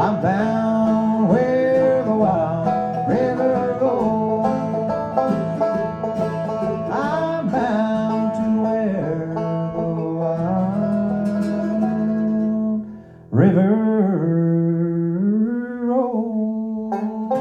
I'm bound where the wild river goes. I'm bound to where the wild river rolls.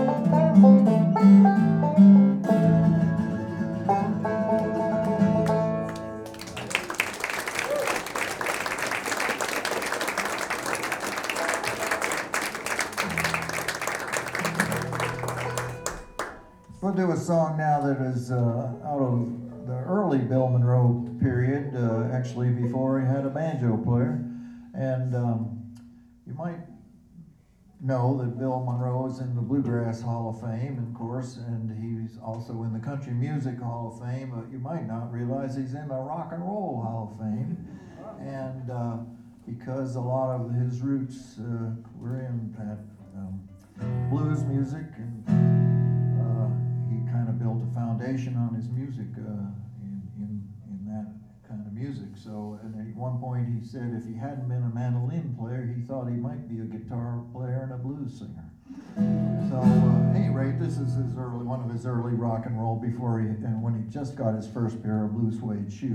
We'll do a song now that is out of the early Bill Monroe period, actually before he had a banjo player. And you might know that Bill Monroe is in the Bluegrass Hall of Fame, of course, and he's also in the Country Music Hall of Fame, but you might not realize he's in the Rock and Roll Hall of Fame. And because a lot of his roots were in that blues music, and he kind of built a foundation on his music in that kind of music. So, and at one point he said if he hadn't been a mandolin player, he thought he might be a guitar player and a blues singer. So, at any rate, this is one of his early rock and roll before when he just got his first pair of blue suede shoes.